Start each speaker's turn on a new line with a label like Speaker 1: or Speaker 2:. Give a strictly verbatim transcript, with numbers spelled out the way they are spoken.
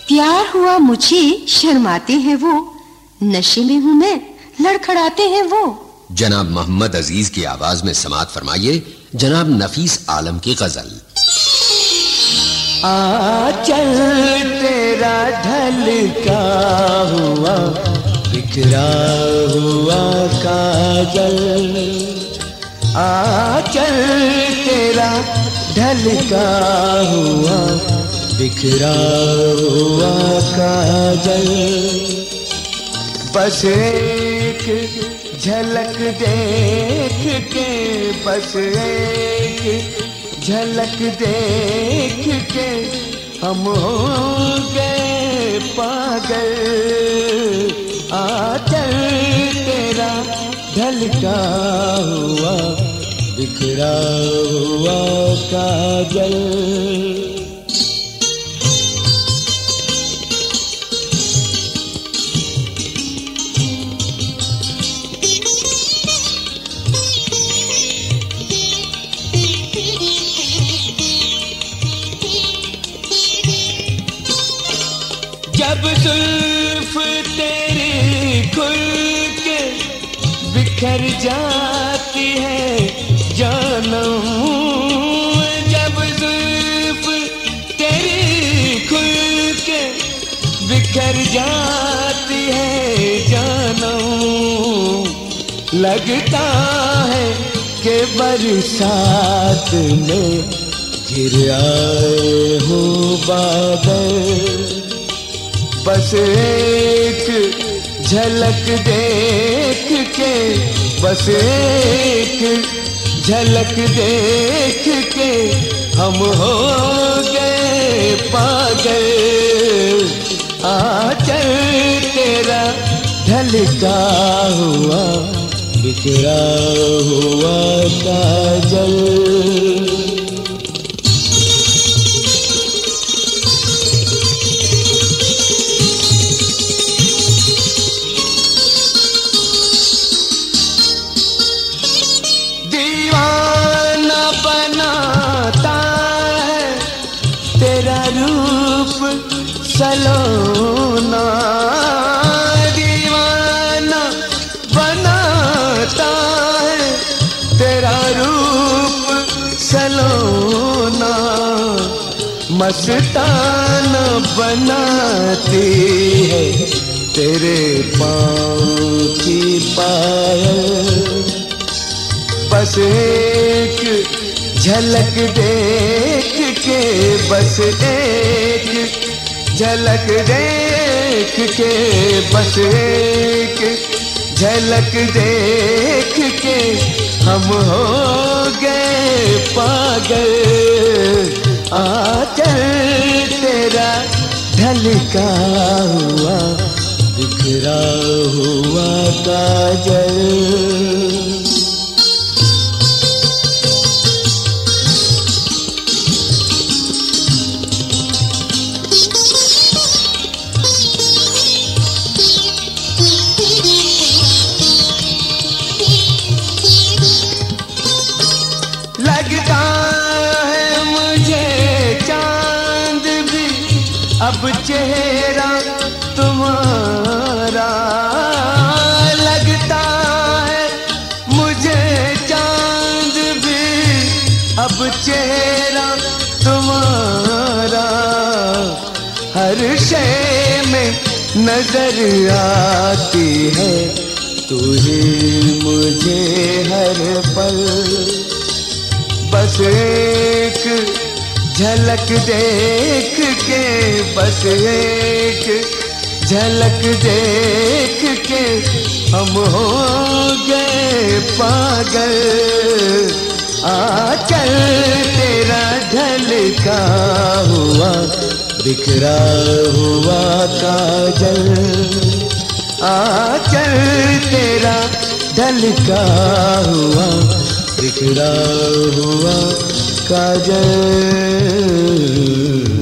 Speaker 1: प्यार हुआ मुझे शर्माते हैं वो, नशे में हूं मैं लड़खड़ाते हैं वो।
Speaker 2: जनाब मोहम्मद अजीज की आवाज में समात फरमाइए जनाब नफीस आलम की गजल।
Speaker 3: आंचल तेरा ढलका हुआ बिखरा हुआ काजल, आंचल तेरा ढलका हुआ बिखरा हुआ काजल, बस एक झलक देख के, बस एक झलक देख के हम हो गए पागल, आंचल तेरा ढलका हुआ बिखरा हुआ काजल। जब जुल्फ तेरी खुल के बिखर जाती है जानम, जब जुल्फ तेरी खुल के बिखर जाती है जानम, लगता है कि बरसात में गिर आए हो बादल, बस एक झलक देख के, बस एक झलक देख के हम हो गए पागल, आंचल तेरा ढलका हुआ बिखरा हुआ काजल। तेरा रूप सलोना, दीवाना बनाता है तेरा रूप सलोना, मस्ताना बनाती है तेरे पाँव की पायल, बस एक झलक देख के, बस एक झलक देख के, बस एक झलक देख के हम हो गए पागल, आंचल तेरा ढलका हुआ बिखरा हुआ काजल। लगता है मुझे चांद भी अब चेहरा तुम्हारा, लगता है मुझे चांद भी अब चेहरा तुम्हारा, हर शय में नजर आती है तू ही मुझे हर पल, बस एक झलक देख के, बस एक झलक देख के हम हो गए पागल, आंचल तेरा ढलका हुआ बिखरा हुआ काजल, आंचल तेरा ढलका हुआ बिखरा हुआ काजल।